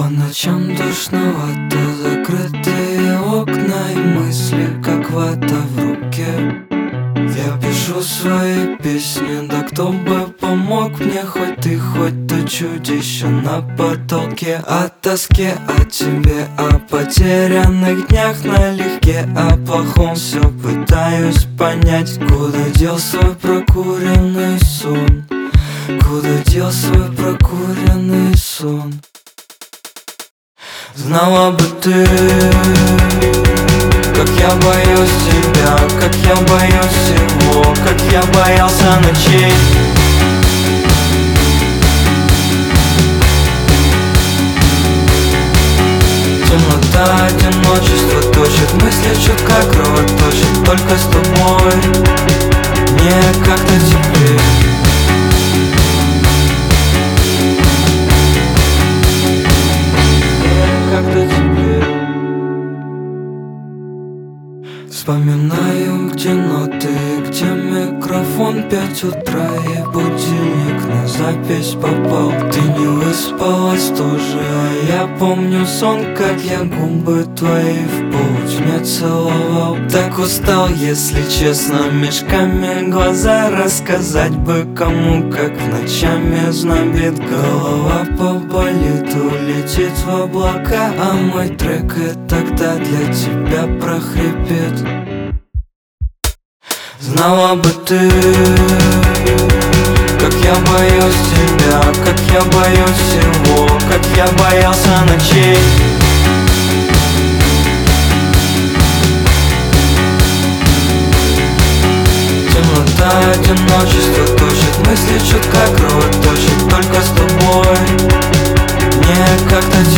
По ночам душновато, закрытые окна и мысли, как вата в руке. Я пишу свои песни, да кто бы помог мне, хоть ты, хоть то чудище на потолке. О тоске, о тебе, о потерянных днях налегке, о плохом все пытаюсь понять. Куда дел свой прокуренный сон? Куда дел свой прокуренный сон? Знала бы ты, как я боюсь тебя, как я боюсь всего, как я боялся ночей. Темнота, одиночество точит, мысли чутка кровоточит. Только с тобой мне как-то теплее. Вспоминаю, где ноты, где микрофон, 5 утра и будильник на запись попал. Ты не выспалась тоже, а я помню сон, как я губы твои в полутьме целовал. Так устал, если честно, мешками глаза рассказать бы кому, как ночами знобит голова, поболит, улетит в облака, а мой трек и тогда для тебя прохрипит. Знала бы ты, как я боюсь тебя, как я боюсь всего, как я боялся ночей. Темнота, одиночество точит, мысли чутка кровоточит. Только с тобой мне как-то